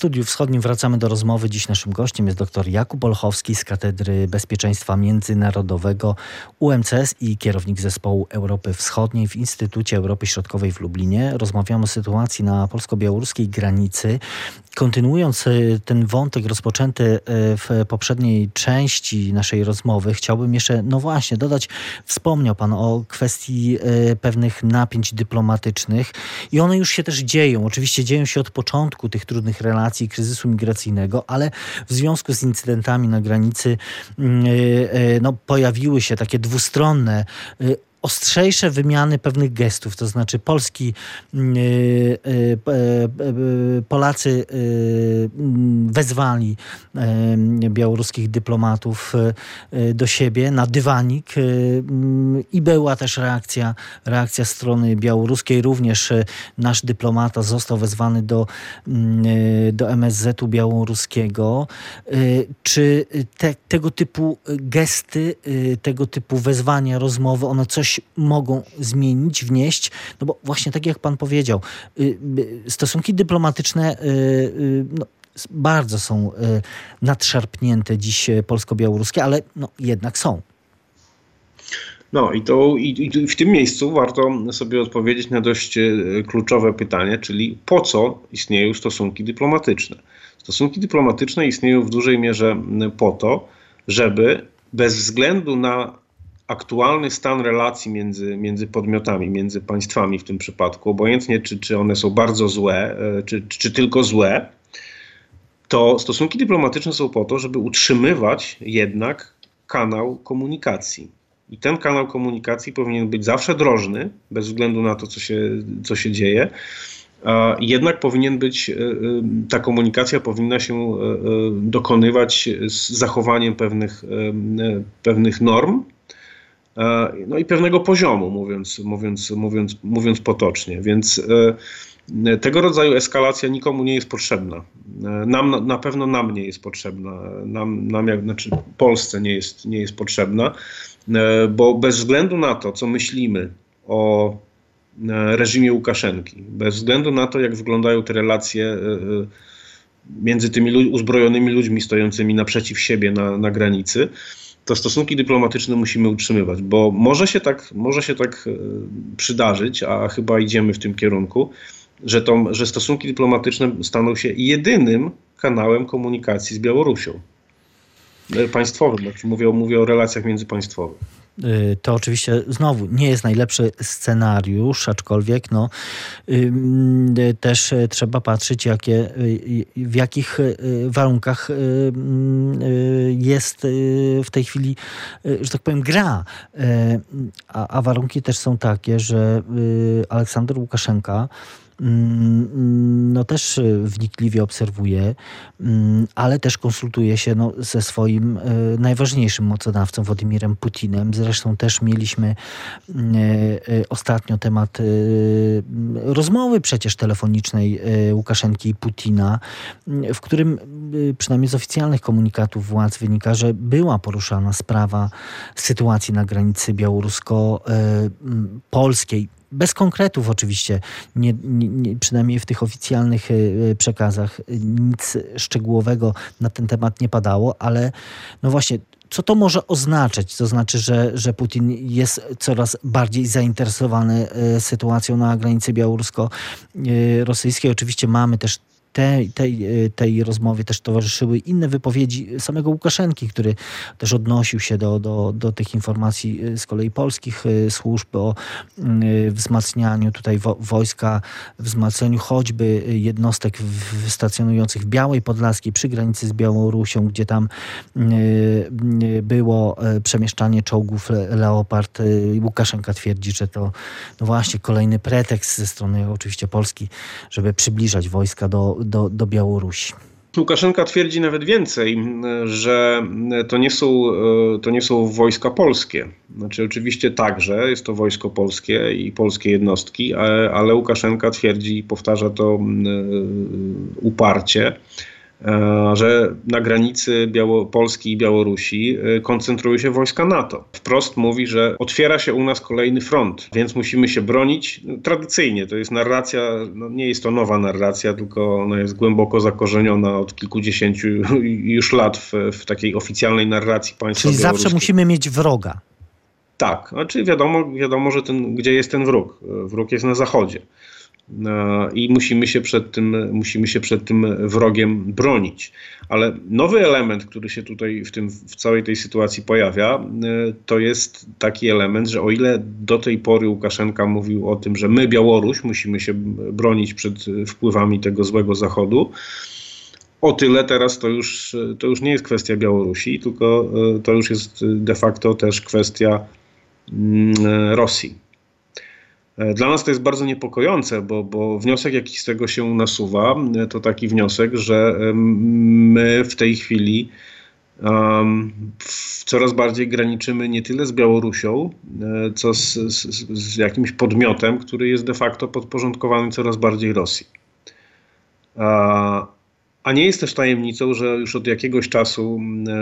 Studiu Wschodnim wracamy do rozmowy. Dziś naszym gościem jest dr Jakub Olchowski z Katedry Bezpieczeństwa Międzynarodowego UMCS i kierownik Zespołu Europy Wschodniej w Instytucie Europy Środkowej w Lublinie. Rozmawiamy o sytuacji na polsko-białoruskiej granicy. Kontynuując ten wątek rozpoczęty w poprzedniej części naszej rozmowy, chciałbym jeszcze, dodać, wspomniał Pan o kwestii pewnych napięć dyplomatycznych i one już się też dzieją. Oczywiście dzieją się od początku tych trudnych relacji, kryzysu migracyjnego, ale w związku z incydentami na granicy pojawiły się takie dwustronne, ostrzejsze wymiany pewnych gestów, to znaczy Polacy wezwali białoruskich dyplomatów do siebie na dywanik i była też reakcja strony białoruskiej. Również nasz dyplomata został wezwany do MSZ-u białoruskiego. Czy tego typu gesty, tego typu wezwania, rozmowy, one coś mogą zmienić, wnieść? No bo właśnie tak jak Pan powiedział, stosunki dyplomatyczne bardzo są nadszarpnięte dziś polsko-białoruskie, ale jednak są. I w tym miejscu warto sobie odpowiedzieć na dość kluczowe pytanie, czyli po co istnieją stosunki dyplomatyczne? Stosunki dyplomatyczne istnieją w dużej mierze po to, żeby bez względu na aktualny stan relacji między podmiotami, między państwami w tym przypadku, obojętnie czy one są bardzo złe, czy tylko złe, to stosunki dyplomatyczne są po to, żeby utrzymywać jednak kanał komunikacji. I ten kanał komunikacji powinien być zawsze drożny, bez względu na to, co się dzieje. Jednak ta komunikacja powinna się dokonywać z zachowaniem pewnych norm, i pewnego poziomu, mówiąc potocznie. Więc tego rodzaju eskalacja nikomu nie jest potrzebna. Na pewno nam nie jest potrzebna. Polsce nie jest potrzebna, bo bez względu na to, co myślimy o reżimie Łukaszenki, bez względu na to, jak wyglądają te relacje między tymi uzbrojonymi ludźmi stojącymi naprzeciw siebie na granicy, to stosunki dyplomatyczne musimy utrzymywać, bo może się tak przydarzyć, a chyba idziemy w tym kierunku, że stosunki dyplomatyczne staną się jedynym kanałem komunikacji z Białorusią. Państwowym, znaczy mówię o relacjach międzypaństwowych. To oczywiście znowu nie jest najlepszy scenariusz, aczkolwiek też trzeba patrzeć, w jakich warunkach jest w tej chwili, że tak powiem, gra. A warunki też są takie, że Aleksander Łukaszenka też wnikliwie obserwuje, ale też konsultuje się ze swoim najważniejszym mocodawcą, Władimirem Putinem. Zresztą też mieliśmy ostatnio temat rozmowy przecież telefonicznej Łukaszenki i Putina, w którym przynajmniej z oficjalnych komunikatów władz wynika, że była poruszana sprawa sytuacji na granicy białorusko-polskiej. Bez konkretów oczywiście, przynajmniej w tych oficjalnych przekazach nic szczegółowego na ten temat nie padało, ale właśnie, co to może oznaczać? To znaczy, że Putin jest coraz bardziej zainteresowany sytuacją na granicy białorusko-rosyjskiej. Oczywiście mamy też tej rozmowie też towarzyszyły inne wypowiedzi samego Łukaszenki, który też odnosił się do tych informacji z kolei polskich służb o wzmacnianiu tutaj wojska, wzmacnianiu choćby jednostek stacjonujących w Białej Podlaskiej przy granicy z Białorusią, gdzie tam było przemieszczanie czołgów Leopard. Łukaszenka twierdzi, że to właśnie kolejny pretekst ze strony oczywiście Polski, żeby przybliżać wojska do Białorusi. Łukaszenka twierdzi nawet więcej, że to nie są wojska polskie. Znaczy oczywiście także jest to wojsko polskie i polskie jednostki, ale Łukaszenka twierdzi i powtarza to uparcie, że na granicy Polski i Białorusi koncentrują się wojska NATO. Wprost mówi, że otwiera się u nas kolejny front, więc musimy się bronić. Tradycyjnie to jest narracja, nie jest to nowa narracja, tylko ona jest głęboko zakorzeniona od kilkudziesięciu już lat w takiej oficjalnej narracji państwa Czyli białoruskiego. zawsze musimy mieć wroga. Tak, znaczy wiadomo, że gdzie jest ten wróg. Wróg jest na zachodzie. I musimy się przed tym wrogiem bronić. Ale nowy element, który się tutaj w całej tej sytuacji pojawia, to jest taki element, że o ile do tej pory Łukaszenka mówił o tym, że my, Białoruś, musimy się bronić przed wpływami tego złego Zachodu, o tyle teraz to już nie jest kwestia Białorusi, tylko to już jest de facto też kwestia Rosji. Dla nas to jest bardzo niepokojące, bo wniosek, jaki z tego się nasuwa, to taki wniosek, że my w tej chwili coraz bardziej graniczymy nie tyle z Białorusią, co z jakimś podmiotem, który jest de facto podporządkowany coraz bardziej Rosji. A nie jest też tajemnicą, że już od jakiegoś czasu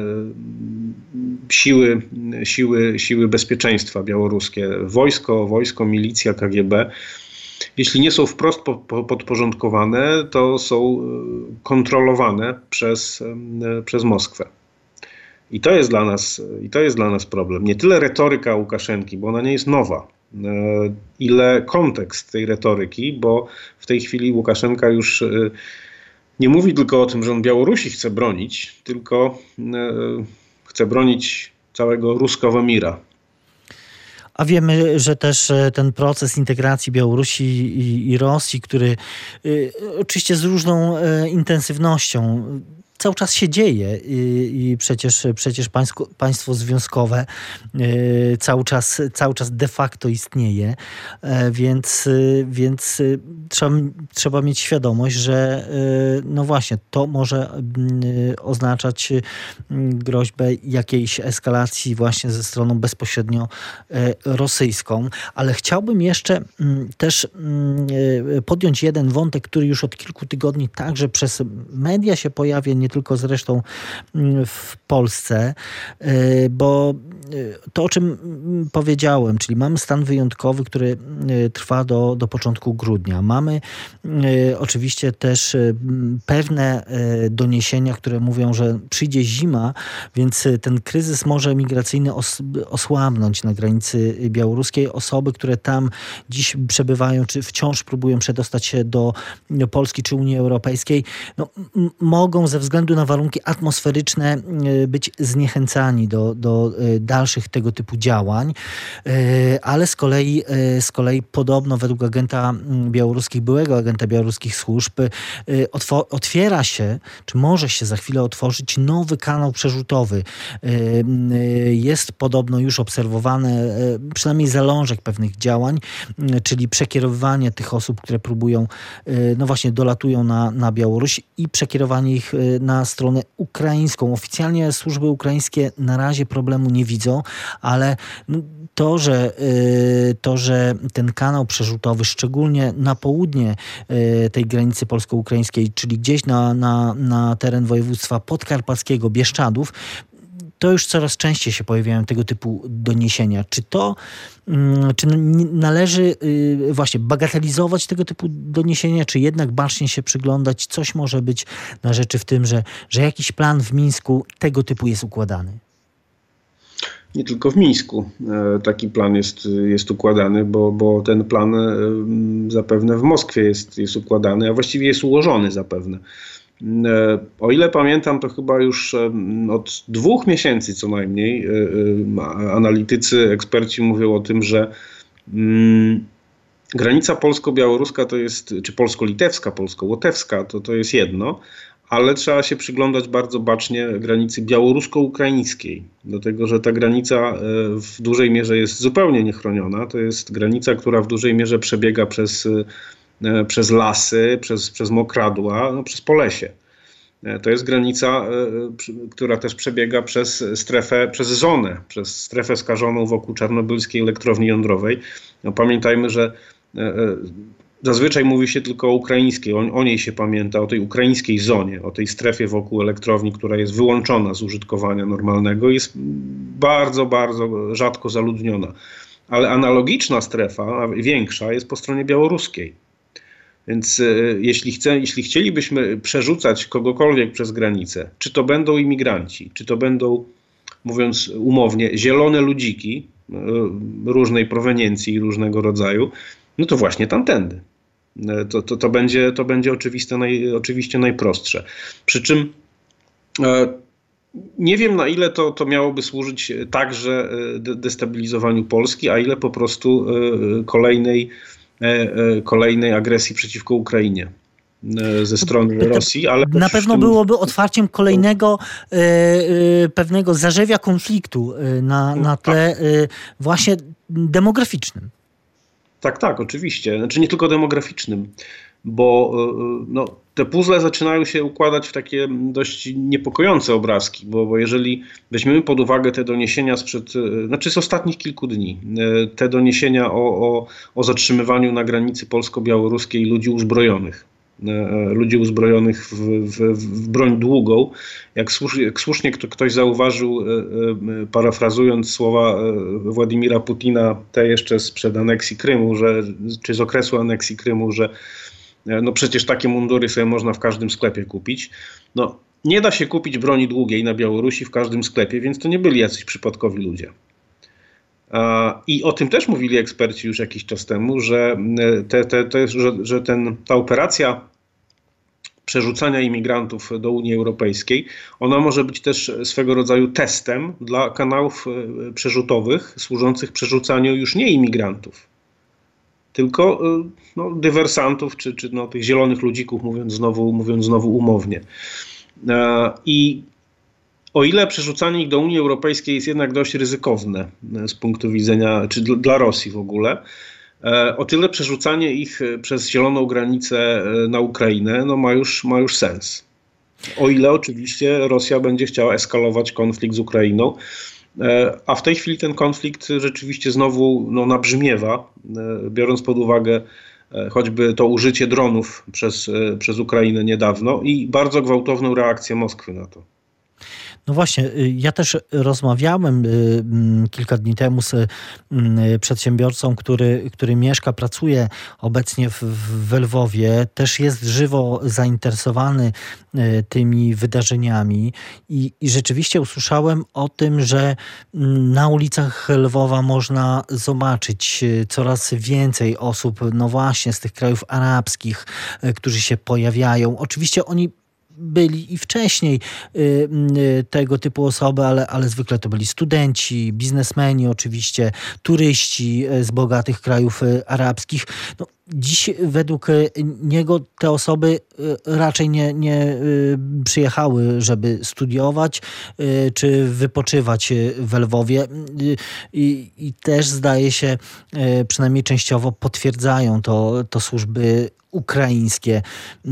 siły bezpieczeństwa białoruskie, wojsko, milicja, KGB, jeśli nie są wprost podporządkowane, to są kontrolowane przez Moskwę. I to jest dla nas problem. Nie tyle retoryka Łukaszenki, bo ona nie jest nowa, ile kontekst tej retoryki, bo w tej chwili Łukaszenka już nie mówi tylko o tym, że on Białorusi chce bronić, tylko chce bronić całego ruskiego mira. A wiemy, że też ten proces integracji Białorusi i Rosji, który oczywiście z różną intensywnością cały czas się dzieje i przecież państwo związkowe cały czas de facto istnieje, więc trzeba mieć świadomość, że no właśnie to może oznaczać groźbę jakiejś eskalacji właśnie ze stroną bezpośrednio rosyjską. Ale chciałbym jeszcze też podjąć jeden wątek, który już od kilku tygodni także przez media się pojawia, nie tylko zresztą w Polsce, bo to, o czym powiedziałem, czyli mamy stan wyjątkowy, który trwa do początku grudnia. Mamy oczywiście też pewne doniesienia, które mówią, że przyjdzie zima, więc ten kryzys może migracyjny osłabnąć na granicy białoruskiej. Osoby, które tam dziś przebywają, czy wciąż próbują przedostać się do Polski czy Unii Europejskiej, no, mogą ze względu na warunki atmosferyczne być zniechęcani do dalszych tego typu działań, ale z kolei podobno według byłego agenta białoruskich służb otwiera się, czy może się za chwilę otworzyć nowy kanał przerzutowy. Jest podobno już obserwowany przynajmniej zalążek pewnych działań, czyli przekierowywanie tych osób, które próbują, no właśnie dolatują na Białoruś i przekierowanie ich na stronę ukraińską. Oficjalnie służby ukraińskie na razie problemu nie widzą, ale to, że ten kanał przerzutowy, szczególnie na południe tej granicy polsko-ukraińskiej, czyli gdzieś na teren województwa podkarpackiego, Bieszczadów, to już coraz częściej się pojawiają tego typu doniesienia. Czy należy właśnie bagatelizować tego typu doniesienia, czy jednak bacznie się przyglądać? Coś może być na rzeczy w tym, że jakiś plan w Mińsku tego typu jest układany? Nie tylko w Mińsku taki plan jest układany, bo ten plan zapewne w Moskwie jest układany, a właściwie jest ułożony zapewne. O ile pamiętam, to chyba już od 2 miesięcy co najmniej analitycy, eksperci mówią o tym, że granica polsko-białoruska to jest, czy polsko-litewska, polsko-łotewska, to jest jedno, ale trzeba się przyglądać bardzo bacznie granicy białorusko-ukraińskiej, dlatego że ta granica w dużej mierze jest zupełnie niechroniona. To jest granica, która w dużej mierze przebiega przez lasy, przez mokradła, przez Polesie. To jest granica, która też przebiega przez strefę skażoną wokół czarnobylskiej elektrowni jądrowej. No, pamiętajmy, że Zazwyczaj mówi się tylko o ukraińskiej, o niej się pamięta, o tej ukraińskiej zonie, o tej strefie wokół elektrowni, która jest wyłączona z użytkowania normalnego, jest bardzo, bardzo rzadko zaludniona. Ale analogiczna strefa, większa, jest po stronie białoruskiej. Więc jeśli chcielibyśmy przerzucać kogokolwiek przez granicę, czy to będą imigranci, czy to będą, mówiąc umownie, zielone ludziki różnej proweniencji i różnego rodzaju, no to właśnie tamtędy. To będzie oczywiście najprostsze. Przy czym nie wiem, na ile to miałoby służyć także destabilizowaniu Polski, a ile po prostu kolejnej agresji przeciwko Ukrainie ze strony Rosji. Ale na pewno byłoby otwarciem kolejnego pewnego zarzewia konfliktu na tle właśnie demograficznym. Tak, oczywiście. Znaczy nie tylko demograficznym, bo te puzzle zaczynają się układać w takie dość niepokojące obrazki, bo jeżeli weźmiemy pod uwagę te doniesienia z ostatnich kilku dni, te doniesienia o zatrzymywaniu na granicy polsko-białoruskiej ludzi uzbrojonych w broń długą. Jak słusznie ktoś zauważył, parafrazując słowa Władimira Putina, te jeszcze sprzed aneksji Krymu, czy z okresu aneksji Krymu, że przecież takie mundury sobie można w każdym sklepie kupić. Nie da się kupić broni długiej na Białorusi w każdym sklepie, więc to nie byli jacyś przypadkowi ludzie. I o tym też mówili eksperci już jakiś czas temu, że ta operacja przerzucania imigrantów do Unii Europejskiej, ona może być też swego rodzaju testem dla kanałów przerzutowych służących przerzucaniu już nie imigrantów, tylko dywersantów czy tych zielonych ludzików, mówiąc znowu umownie. I o ile przerzucanie ich do Unii Europejskiej jest jednak dość ryzykowne z punktu widzenia, czy dla Rosji w ogóle, o tyle przerzucanie ich przez zieloną granicę na Ukrainę ma już sens. O ile oczywiście Rosja będzie chciała eskalować konflikt z Ukrainą, a w tej chwili ten konflikt rzeczywiście znowu nabrzmiewa, biorąc pod uwagę choćby to użycie dronów przez Ukrainę niedawno i bardzo gwałtowną reakcję Moskwy na to. No właśnie, ja też rozmawiałem kilka dni temu z przedsiębiorcą, który mieszka, pracuje obecnie w Lwowie, też jest żywo zainteresowany tymi wydarzeniami i rzeczywiście usłyszałem o tym, że na ulicach Lwowa można zobaczyć coraz więcej osób, no właśnie z tych krajów arabskich, którzy się pojawiają. Oczywiście oni byli i wcześniej tego typu osoby, ale zwykle to byli studenci, biznesmeni oczywiście, turyści z bogatych krajów arabskich. Dziś według niego te osoby raczej nie przyjechały, żeby studiować czy wypoczywać w Lwowie i też zdaje się, przynajmniej częściowo potwierdzają to służby ukraińskie.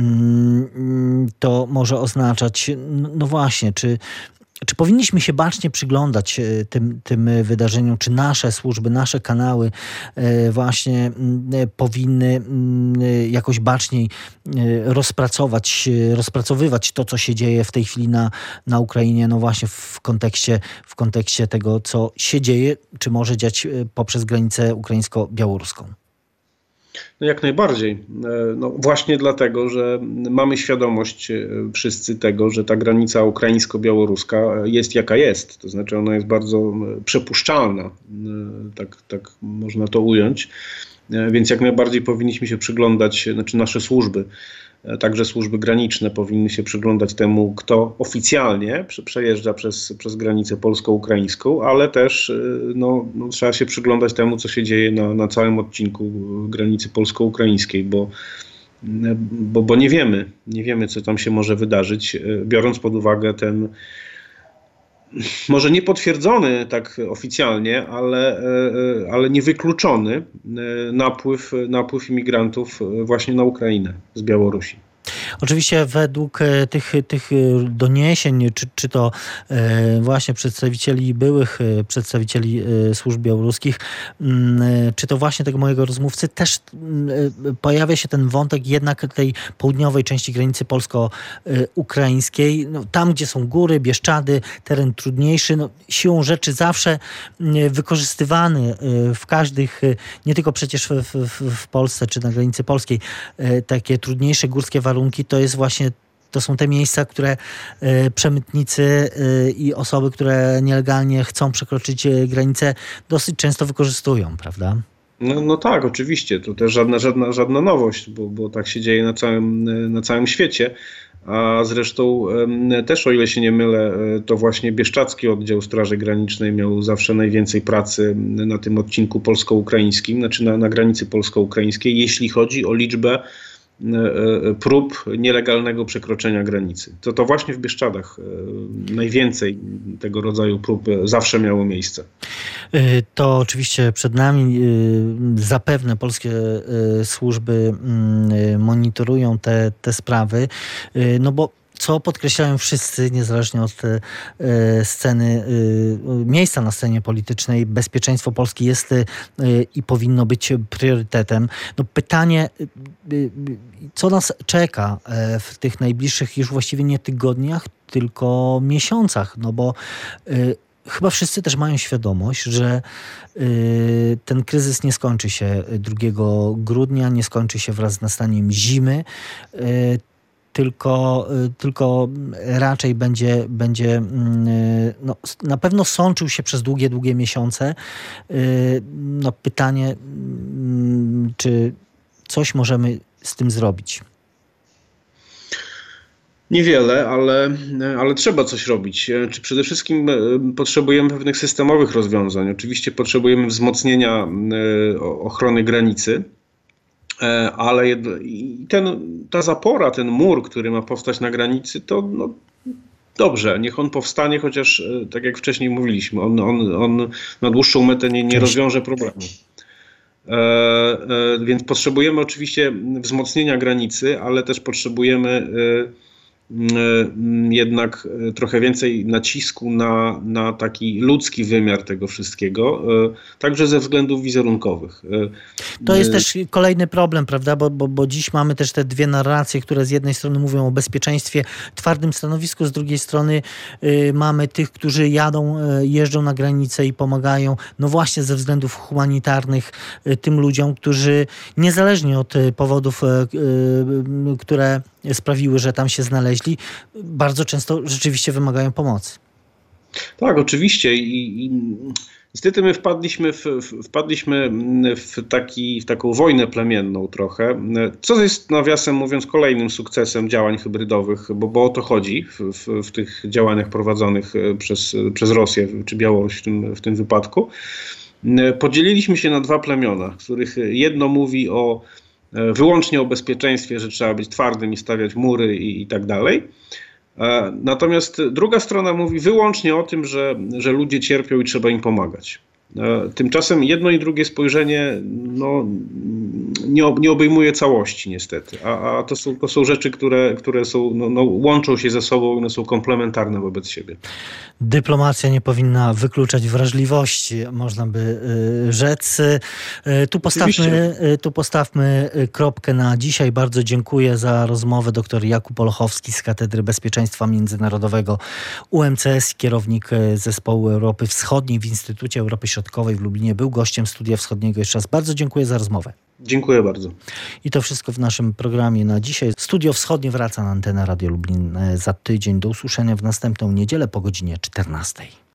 To może oznaczać, no właśnie, czy powinniśmy się bacznie przyglądać tym wydarzeniom, czy nasze służby, nasze kanały powinny jakoś baczniej rozpracowywać to, co się dzieje w tej chwili na Ukrainie, no właśnie w kontekście tego, co się dzieje, czy może dziać poprzez granicę ukraińsko-białoruską. Jak najbardziej. Właśnie dlatego, że mamy świadomość wszyscy tego, że ta granica ukraińsko-białoruska jest jaka jest. To znaczy ona jest bardzo przepuszczalna, tak można to ująć. Więc jak najbardziej powinniśmy się przyglądać, nasze służby, także służby graniczne powinny się przyglądać temu, kto oficjalnie przejeżdża przez granicę polsko-ukraińską, ale też trzeba się przyglądać temu, co się dzieje na całym odcinku granicy polsko-ukraińskiej, bo nie wiemy, co tam się może wydarzyć, biorąc pod uwagę ten może nie potwierdzony tak oficjalnie, ale niewykluczony napływ imigrantów właśnie na Ukrainę z Białorusi. Oczywiście według tych doniesień, czy to właśnie przedstawicieli, byłych przedstawicieli służb białoruskich, czy to właśnie tego mojego rozmówcy, też pojawia się ten wątek jednak tej południowej części granicy polsko-ukraińskiej. No, tam, gdzie są góry, Bieszczady, teren trudniejszy, no, siłą rzeczy zawsze wykorzystywany w każdych, nie tylko przecież w Polsce, czy na granicy polskiej, takie trudniejsze górskie warunki, to są te miejsca, które przemytnicy i osoby, które nielegalnie chcą przekroczyć granicę, dosyć często wykorzystują, prawda? No tak, oczywiście. To też żadna nowość, bo tak się dzieje na całym świecie. A zresztą też, o ile się nie mylę, to właśnie Bieszczadzki Oddział Straży Granicznej miał zawsze najwięcej pracy na tym odcinku polsko-ukraińskim, znaczy na granicy polsko-ukraińskiej, jeśli chodzi o liczbę prób nielegalnego przekroczenia granicy. To właśnie w Bieszczadach najwięcej tego rodzaju prób zawsze miało miejsce. To oczywiście przed nami zapewne polskie służby monitorują te sprawy, no bo co podkreślają wszyscy, niezależnie od sceny, miejsca na scenie politycznej, bezpieczeństwo Polski jest i powinno być priorytetem. No pytanie, co nas czeka w tych najbliższych już właściwie nie tygodniach, tylko miesiącach, no bo chyba wszyscy też mają świadomość, że ten kryzys nie skończy się 2 grudnia, nie skończy się wraz z nastaniem zimy, tylko raczej będzie no, na pewno sączył się przez długie miesiące. No, pytanie, czy coś możemy z tym zrobić? Niewiele, ale trzeba coś robić. Czy przede wszystkim potrzebujemy pewnych systemowych rozwiązań. Oczywiście potrzebujemy wzmocnienia ochrony granicy, ale ta zapora, ten mur, który ma powstać na granicy, to no, dobrze, niech on powstanie, chociaż tak jak wcześniej mówiliśmy, on na dłuższą metę nie rozwiąże problemu. Więc potrzebujemy oczywiście wzmocnienia granicy, ale też potrzebujemy jednak trochę więcej nacisku na taki ludzki wymiar tego wszystkiego, także ze względów wizerunkowych. To jest też kolejny problem, prawda, bo dziś mamy też te dwie narracje, które z jednej strony mówią o bezpieczeństwie, twardym stanowisku, z drugiej strony mamy tych, którzy jeżdżą na granicę i pomagają, no właśnie ze względów humanitarnych tym ludziom, którzy niezależnie od powodów, które sprawiły, że tam się znaleźli, bardzo często rzeczywiście wymagają pomocy. Tak, oczywiście i niestety my wpadliśmy w taką wojnę plemienną trochę, co jest nawiasem mówiąc kolejnym sukcesem działań hybrydowych, bo o to chodzi w tych działaniach prowadzonych przez Rosję czy Białoruś w tym wypadku. Podzieliliśmy się na 2 plemiona, których jedno mówi wyłącznie o bezpieczeństwie, że trzeba być twardym i stawiać mury i tak dalej. Natomiast druga strona mówi wyłącznie o tym, że ludzie cierpią i trzeba im pomagać. Tymczasem jedno i drugie spojrzenie no, nie obejmuje całości niestety, a to są rzeczy, które są, łączą się ze sobą, one są komplementarne wobec siebie. Dyplomacja nie powinna wykluczać wrażliwości, można by rzec. Tu postawmy kropkę na dzisiaj. Bardzo dziękuję za rozmowę. Dr Jakub Olechowski z Katedry Bezpieczeństwa Międzynarodowego UMCS, kierownik Zespołu Europy Wschodniej w Instytucie Europy Środkowej w Lublinie, był gościem Studia Wschodniego. Jeszcze raz bardzo dziękuję za rozmowę. Dziękuję bardzo. I to wszystko w naszym programie na dzisiaj. Studio Wschodnie wraca na antenę Radio Lublin za tydzień. Do usłyszenia w następną niedzielę po godzinie 14.